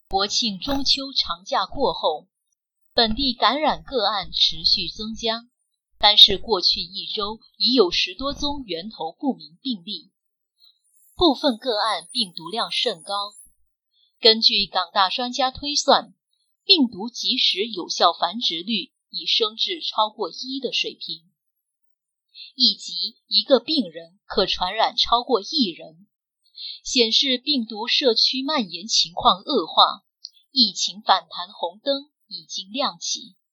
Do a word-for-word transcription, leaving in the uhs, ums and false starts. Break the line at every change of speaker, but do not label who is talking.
国庆中秋长假过后，本地感染个案持续增加，单是过去一周已有十多宗源头不明病例，部分个案病毒量甚高。根据港大专家推算，病毒即时有效繁殖率已升至超过一的水平，以及一个病人可传染超过一人，显示病毒社区蔓延情况恶化，疫情反弹红灯已经亮起。